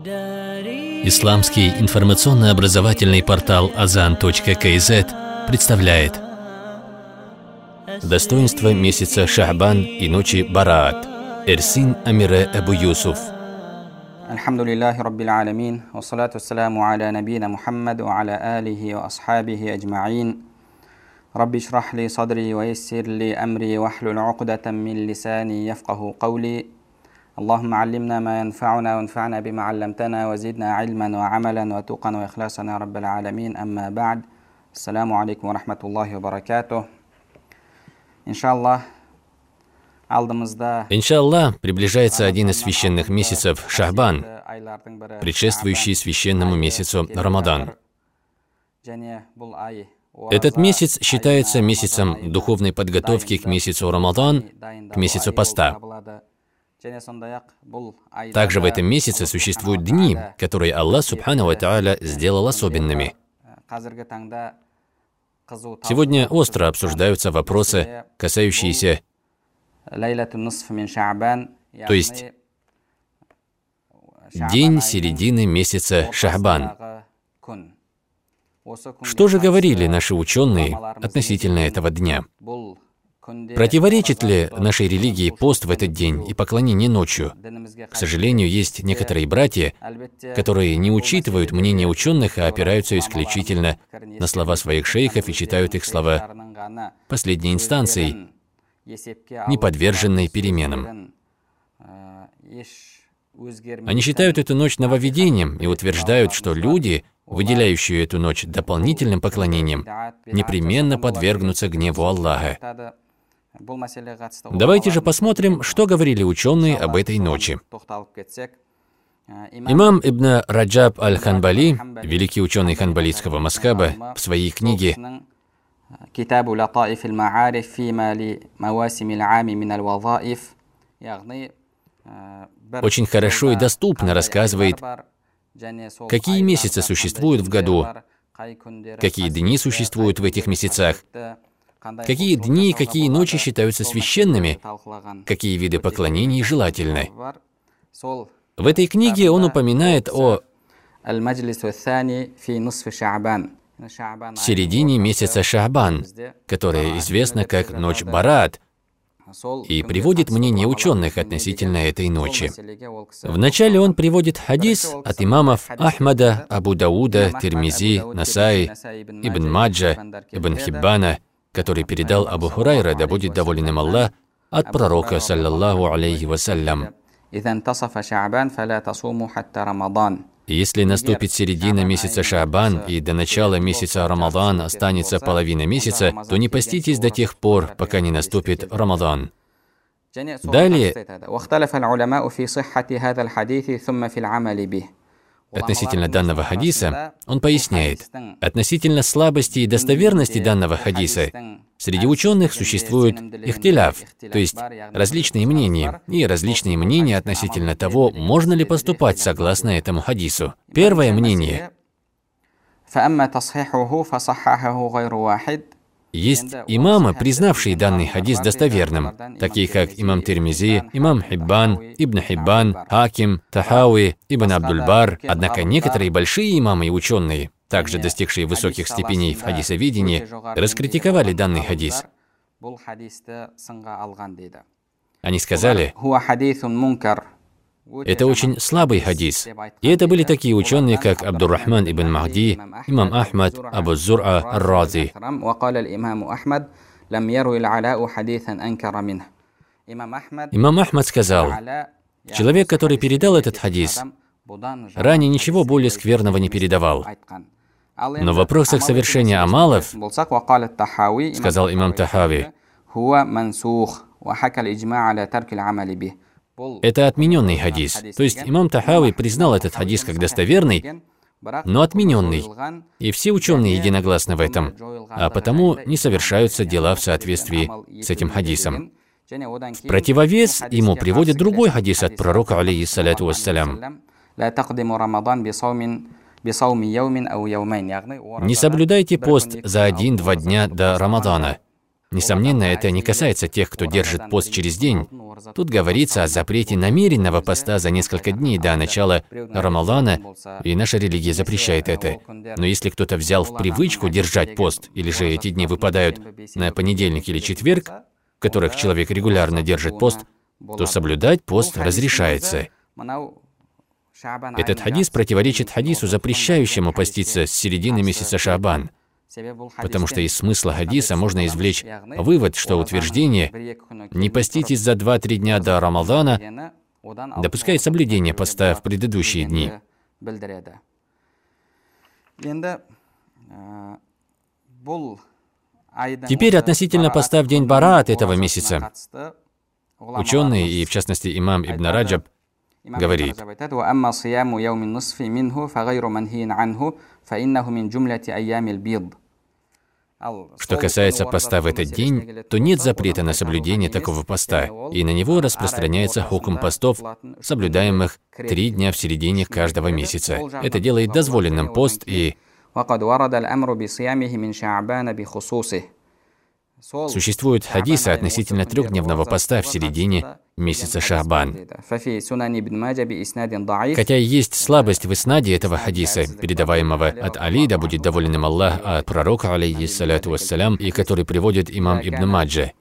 Исламский информационно-образовательный портал Azan.kz представляет достоинства месяца Ша'бан и ночи Бараат. Эрсин Амире Абу Юсуф. Альхамдулиллахи Раббил Алямин, вассалату вассаляму аля набийна Мухаммад ва аля алихи ва асхабихи аджмаин. Рабби шрах ли садри ва яссир ли амри ва хлюл уqдатан мин лисани яфкаху каули. Аллахумма аллимна ма янфауна ва анфa'на бима алламтана ва зидна ильман ва амалан ва туқан ва ихласан я Раббил Алямин. Амма ба'д. Ассаламу алейкум ва рахматуллахи ва баракатух. Иншаллах. Иншаллах, приближается один из священных месяцев Ша'бан, предшествующий священному месяцу Рамадан. Этот месяц считается месяцем духовной подготовки к месяцу Рамадан, к месяцу поста. Также в этом месяце существуют дни, которые Аллах Субхану ва Тааля сделал особенными. Сегодня остро обсуждаются вопросы, касающиеся, то есть день середины месяца Ша'бан. Что же говорили наши ученые относительно этого дня? Противоречит ли нашей религии пост в этот день и поклонение ночью? К сожалению, есть некоторые братья, которые не учитывают мнение ученых, а опираются исключительно на слова своих шейхов и считают их слова последней инстанцией, не подверженной переменам. Они считают эту ночь нововведением и утверждают, что люди, выделяющие эту ночь дополнительным поклонением, непременно подвергнутся гневу Аллаха. Давайте же посмотрим, что говорили ученые об этой ночи. Имам Ибн Раджаб аль-Ханбали, великий ученый ханбалитского мазхаба, в своей книге очень хорошо и доступно рассказывает, какие месяцы существуют в году, какие дни существуют в этих месяцах, какие дни и какие ночи считаются священными, какие виды поклонений желательны. В этой книге он упоминает о середине месяца Ша'бан, которая известна как ночь Бараат, и приводит мнение ученых относительно этой ночи. Вначале он приводит хадис от имамов Ахмада, Абу Дауда, Тирмизи, Насаи, Ибн Маджа, Ибн Хиббана, который передал Абу Хурайра, да будет доволен им Аллах, от пророка, саллаллаху алейхи вассалям. Если наступит середина месяца Ша'бан и до начала месяца Рамадан останется половина месяца, то не поститесь до тех пор, пока не наступит Рамадан. Далее, относительно данного хадиса, он поясняет, относительно слабости и достоверности данного хадиса, среди ученых существует ихтиляф, то есть различные мнения, и различные мнения относительно того, можно ли поступать согласно этому хадису. Первое мнение. Есть имамы, признавшие данный хадис достоверным, такие как имам Тирмизи, имам Хиббан, Ибн Хиббан, Хаким, Тахауи, Ибн Абдуль-Бар. Однако некоторые большие имамы и ученые, также достигшие высоких степеней в хадисоведении, раскритиковали данный хадис. Они сказали, это очень слабый хадис. И это были такие ученые, как Абдур-Рахман ибн Махди, имам Ахмад, Абу Зур'а ар-Рази. Имам Ахмад сказал, человек, который передал этот хадис, ранее ничего более скверного не передавал. Но в вопросах совершения амалов, сказал имам Тахави, это отмененный хадис. То есть имам Тахави признал этот хадис как достоверный, но отмененный. И все ученые единогласны в этом, а потому не совершаются дела в соответствии с этим хадисом. В противовес ему приводят другой хадис от пророка, алейхиссаляту вассалям. Не соблюдайте пост за 1-2 дня до Рамадана. Несомненно, это не касается тех, кто держит пост через день. Тут говорится о запрете намеренного поста за несколько дней до начала Рамадана, и наша религия запрещает это. Но если кто-то взял в привычку держать пост, или же эти дни выпадают на понедельник или четверг, в которых человек регулярно держит пост, то соблюдать пост разрешается. Этот хадис противоречит хадису, запрещающему поститься с середины месяца Шаабан, потому что из смысла хадиса можно извлечь вывод, что утверждение «не поститесь за 2-3 дня до Рамадана» допускает соблюдение поста в предыдущие дни. Теперь относительно поста в день Бараат этого месяца. Ученые, и в частности имам Ибн Раджаб, говорит: что касается поста в этот день, то нет запрета на соблюдение такого поста, и на него распространяется хукм постов, соблюдаемых 3 дня в середине каждого месяца. Это делает дозволенным пост, и существуют хадисы относительно 3-дневного поста в середине месяца Шаабан. Хотя есть слабость в иснаде этого хадиса, передаваемого от Али, да будет доволен им Аллах, от пророка, алейхиссаляту вассалям, и который приводит имам Ибн Маджа.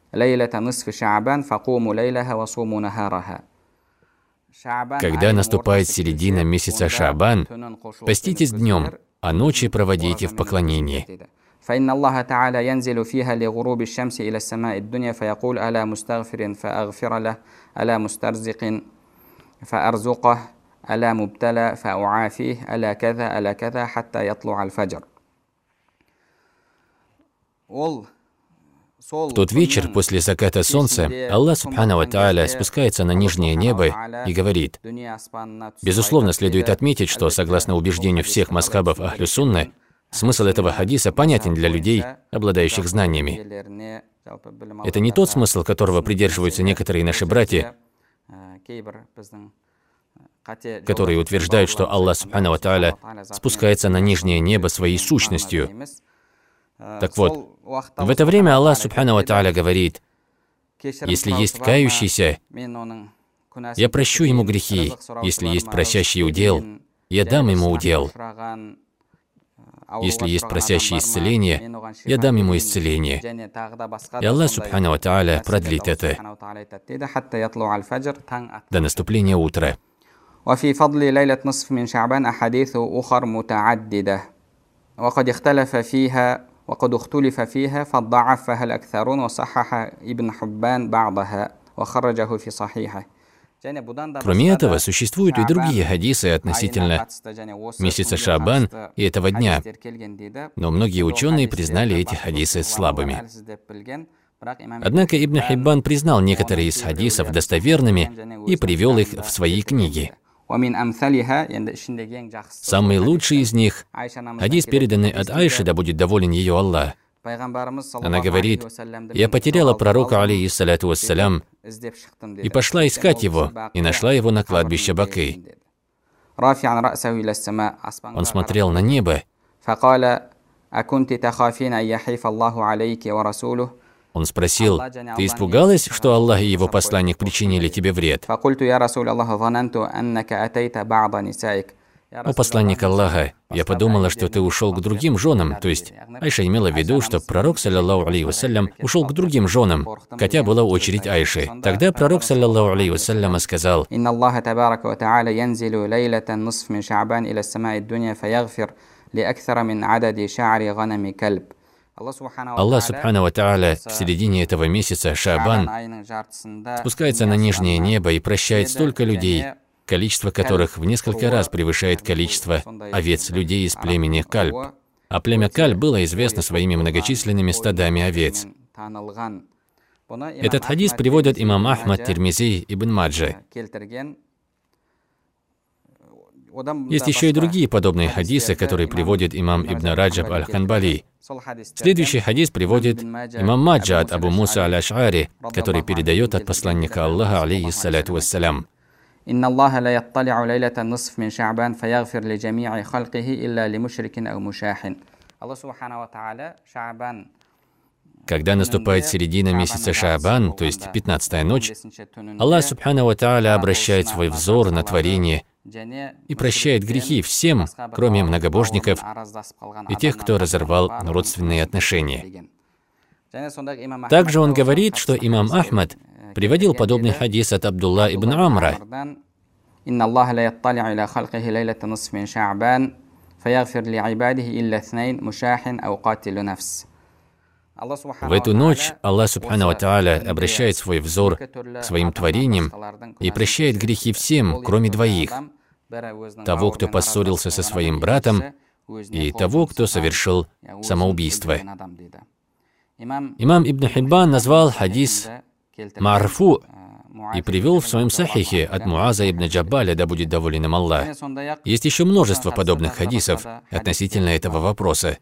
Когда наступает середина месяца Шаабан, поститесь днем, а ночи проводите в поклонении. فإن الله تعالى ينزل فيها لغروب الشمس إلى السماء الدنيا فيقول ألا مستغفر فأغفر له ألا مسترزق فأرزقه ألا مبتلى فأعافيه ألا كذا حتى يطلع الفجر. В тот вечер после заката солнца Аллах Субхану ва Тааля спускается на нижнее небо и говорит: безусловно, следует отметить, что, согласно убеждению всех мазхабов Ахлю Сунна, смысл этого хадиса понятен для людей, обладающих знаниями. Это не тот смысл, которого придерживаются некоторые наши братья, которые утверждают, что Аллах Субхану ва Тааля спускается на нижнее небо своей сущностью. Так вот, в это время Аллах Субхану ва Тааля говорит: если есть кающийся, я прощу ему грехи, если есть просящий удел, я дам ему удел. Если есть просящий исцеление, я дам ему исцеление. И Аллах Субхану ва Тааля продлит это до наступления утра. وفي فضل ليلة نصف من شعبان أحاديث أخر متعددة وقد اختلف فيها فضعفها الأكثرون وصحح ابن حبان بعضها وخرجه في صحيحه. Кроме этого, существуют и другие хадисы относительно месяца Шаабан и этого дня, но многие ученые признали эти хадисы слабыми. Однако Ибн Хиббан признал некоторые из хадисов достоверными и привел их в свои книги. Самый лучший из них – хадис, переданный от Айши, да будет доволен ее Аллах. Она говорит: я потеряла пророка, алейхиссаляту вассалям, и пошла искать его, и нашла его на кладбище Бакый. Он смотрел на небо. Он спросил: ты испугалась, что Аллах и его посланник причинили тебе вред? О посланник Аллаха, я подумала, что ты ушел к другим женам, то есть Айша имела в виду, что пророк, саллаллаху алейхи вассалям, ушел к другим женам, хотя была очередь Айши. Тогда пророк, саллаллаху алейхи вассалям, сказал: Аллах Субхану ва Тааля в середине этого месяца Шаабан спускается на нижнее небо и прощает столько людей, количество которых в несколько раз превышает количество овец людей из племени Кальб. А племя Кальб было известно своими многочисленными стадами овец. Этот хадис приводят имам Ахмад, Тирмизи, Ибн Маджа. Есть еще и другие подобные хадисы, которые приводит имам Ибн Раджаб аль-Ханбали. Следующий хадис приводит имам Маджа от Абу Муса аль-Аш'ари, который передает от посланника Аллаха, алейхиссаляту вассалям: إن الله لا يطلع ليلة النصف من شعبان فيغفر لجميع خلقه إلا لمشرك أو مشاحن. الله سبحانه وتعالى شعبان Когда наступает середина месяца Шаабан, то есть 15-я ночь, Аллах Субхану ва Тааля обращает свой взор на творение и прощает грехи всем, кроме многобожников и тех, кто разорвал родственные отношения. Также он говорит, что имам Ахмад приводил подобный хадис от Абдулла ибн Амра. В эту ночь Аллах Субхану ва Тааля обращает свой взор к своим творениям и прощает грехи всем, кроме двоих: того, кто поссорился со своим братом, и того, кто совершил самоубийство. Имам Ибн Хиббан назвал хадис «Марфу» и привел в своем сахихе от Муаза ибн Джабаля, да будет доволен им Аллах. Есть еще множество подобных хадисов относительно этого вопроса.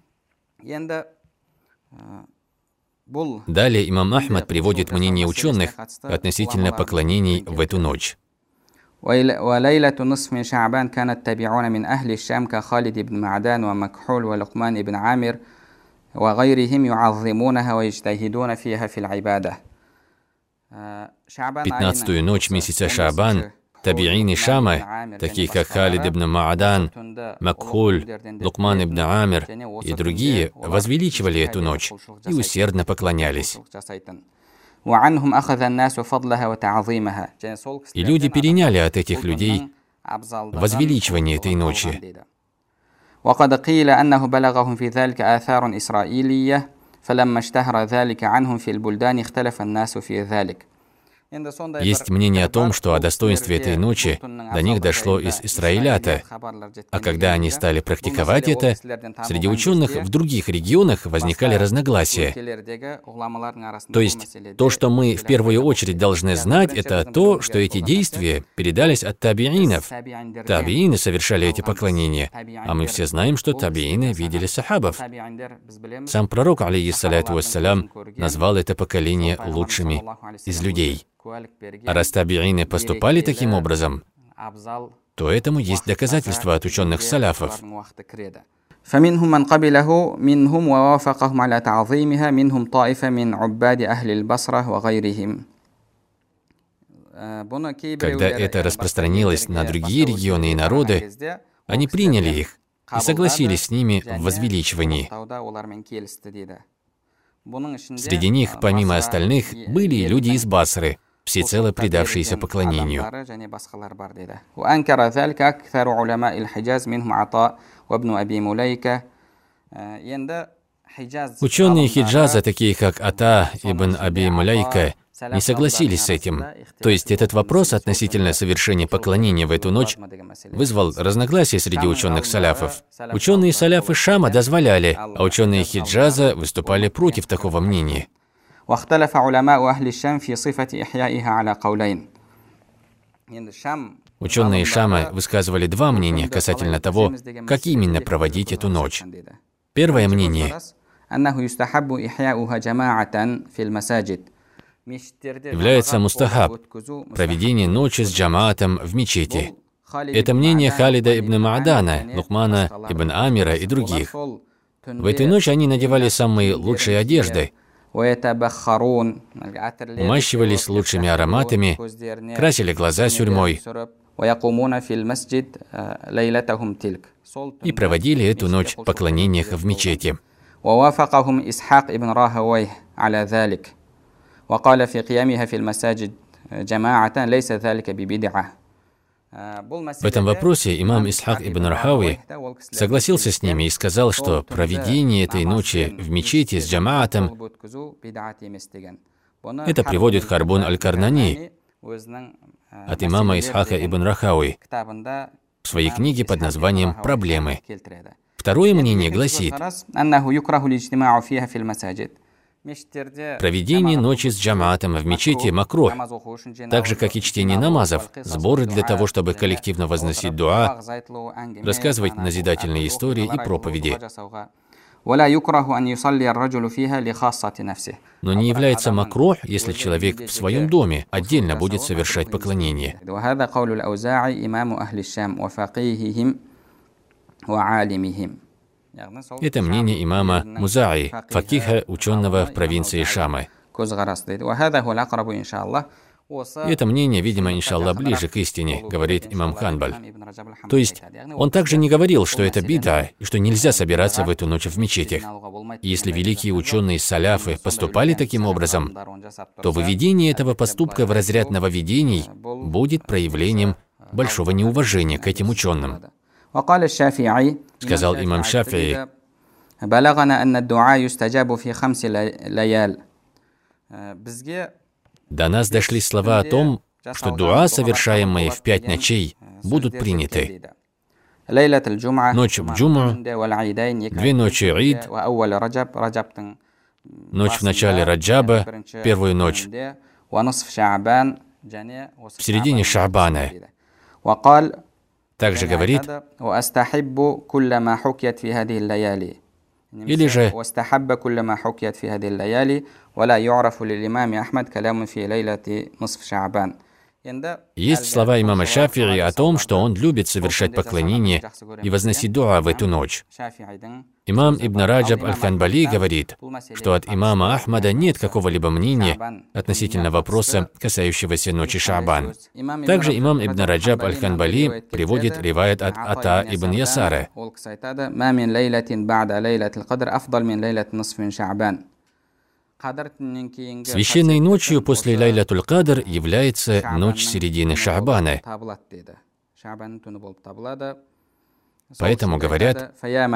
Далее имам Ахмад приводит мнение ученых относительно поклонений в эту ночь. وليلة نصف من شعبان كان التابعون من أهل الشام كخالد بن معدان ومكحول ولقمان بن عامر وغيرهم يعظمونها ويجتهدون فيها في العبادة. 15-ю ночь месяца Шаабан табиины Шама, такие как Халид ибн Маадан, Макхуль, Лукман ибн Амир и другие, возвеличивали эту ночь и усердно поклонялись. И люди переняли от этих людей возвеличивание этой ночи. وقد قيل أنه بلغهم في ذلك آثار إسرائيلية فلما اشتهر ذلك عنهم في البلدان اختلف الناس في ذلك. Есть мнение о том, что о достоинстве этой ночи до них дошло из Исраилята, а когда они стали практиковать это, среди ученых в других регионах возникали разногласия. То есть, то, что мы в первую очередь должны знать, это то, что эти действия передались от табиинов. Табиины совершали эти поклонения, а мы все знаем, что табиины видели сахабов. Сам пророк, алейхиссаляту вассалям, назвал это поколение лучшими из людей. А раз табиины поступали таким образом, то этому есть доказательства от ученых салафов. فمنهم من قبله منهم ووافقهم على تعظيمها منهم طائفة من عباد أهل البصرة وغيرهم. Когда это распространилось на другие регионы и народы, они приняли их и согласились с ними в возвеличивании. Среди них, помимо остальных, были и люди из Басры, всецело предавшиеся поклонению. Ученые Хиджаза, такие как Ата ибн Аби Муляйка, не согласились с этим. То есть этот вопрос относительно совершения поклонения в эту ночь вызвал разногласия среди ученых саляфов. Ученые саляфы Шама дозволяли, а ученые Хиджаза выступали против такого мнения. Ученые Шама высказывали два мнения касательно того, как именно проводить эту ночь. Первое мнение является мустахаб, проведение ночи с джамаатом в мечети. Это мнение Халида ибн Маадана, Лукмана ибн Амира и других. В эту ночь они надевали самые лучшие одежды, умащивались лучшими ароматами, красили глаза сюрьмой и проводили эту ночь в поклонениях в мечети. وقال في قيامها في المساجد جماعة ليس ذلك ببدعة. В этом вопросе имам Исхак ибн Рахауи согласился с ними и сказал, что проведение этой ночи в мечети с джамаатом это приводит Харбун аль-Карнани от имама Исхака ибн Рахауи в своей книге под названием «Проблемы». Второе мнение гласит: проведение ночи с джамаатом в мечети макрух, так же, как и чтение намазов, сборы для того, чтобы коллективно возносить дуа, рассказывать назидательные истории и проповеди. Но не является макрух, если человек в своем доме отдельно будет совершать поклонение. Это мнение имама Музаи, факиха, ученого в провинции Шама. И это мнение, видимо, иншаллах, ближе к истине, говорит имам Ханбаль. То есть, он также не говорил, что это бида, и что нельзя собираться в эту ночь в мечетях. И если великие ученые саляфы поступали таким образом, то выведение этого поступка в разряд нововведений будет проявлением большого неуважения к этим ученым. Сказал имам Шафии: «До нас дошли слова о том, что дуа, совершаемые в 5 ночей, будут приняты. Ночь в Джуму, 2 ночи Ид, ночь в начале Раджаба, первую ночь, в середине Шаабана». Также говорит: или же есть слова имама Шафии о том, что он любит совершать поклонение и возносить дуа в эту ночь. Имам Ибн Раджаб аль-Ханбали говорит, что от имама Ахмада нет какого-либо мнения относительно вопроса, касающегося ночи Шаабан. Также имам Ибн Раджаб аль-Ханбали приводит риваят от Ата ибн Ясара. Священной ночью после Лайлятуль Кадр является ночь середины Шаабана. Поэтому говорят: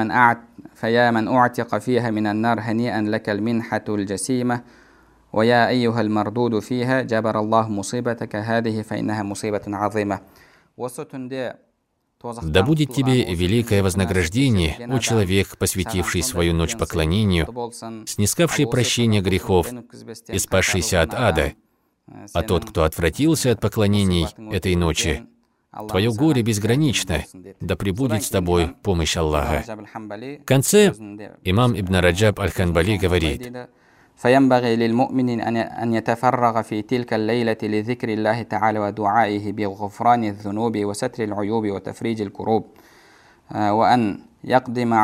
«Да будет тебе великое вознаграждение, о человек, посвятивший свою ночь поклонению, снискавший прощение грехов и спасшийся от ада. А тот, кто отвратился от поклонений этой ночи, твое горе безгранично, да пребудет с тобой помощь Аллаха». В конце имам Ибн Раджаб аль-Ханбали говорит: فينبغي للمؤمن أن يتفرغ في تلك الليلة لذكر الله تعالى ودعائه بغفران الذنوب وستر العيوب وتفريج الكروب وأن يقدم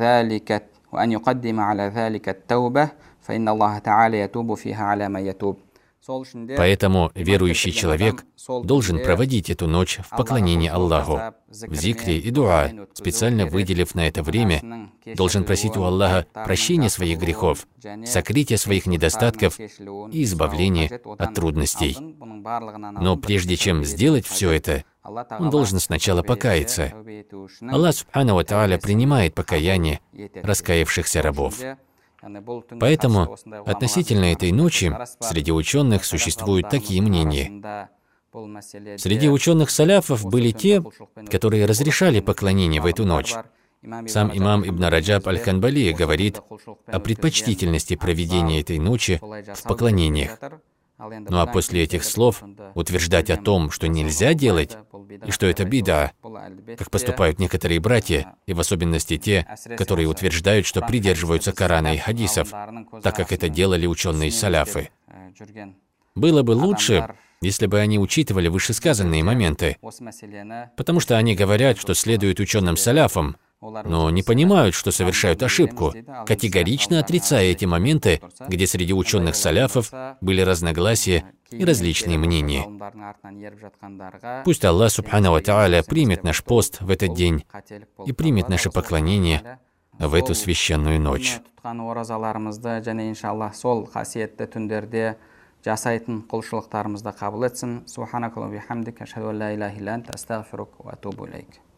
على ذلك التوبة فإن الله تعالى يتوب فيها على من يتوب. Поэтому верующий человек должен проводить эту ночь в поклонении Аллаху, в зикре и дуа, специально выделив на это время, должен просить у Аллаха прощения своих грехов, сокрытия своих недостатков и избавления от трудностей. Но прежде чем сделать все это, он должен сначала покаяться. Аллах Субхану ва Тааля принимает покаяние раскаявшихся рабов. Поэтому относительно этой ночи среди ученых существуют такие мнения. Среди ученых саляфов были те, которые разрешали поклонение в эту ночь. Сам имам Ибн Раджаб аль-Ханбали говорит о предпочтительности проведения этой ночи в поклонениях. Ну а после этих слов утверждать о том, что нельзя делать, и что это бида, как поступают некоторые братья, и в особенности те, которые утверждают, что придерживаются Корана и хадисов, так как это делали ученые саляфы. Было бы лучше, если бы они учитывали вышесказанные моменты, потому что они говорят, что следуют ученым саляфам, но не понимают, что совершают ошибку, категорично отрицая эти моменты, где среди ученых саляфов были разногласия и различные мнения. Пусть Аллах Субхану ва Тааля примет наш пост в этот день и примет наше поклонение в эту священную ночь. Жасайтын құлшылықтарымызды қабыл етсін. Субханакаллаху ва бихамдика, ашхаду ан ла илаха илля анта, астағфирука ва атубу илейк.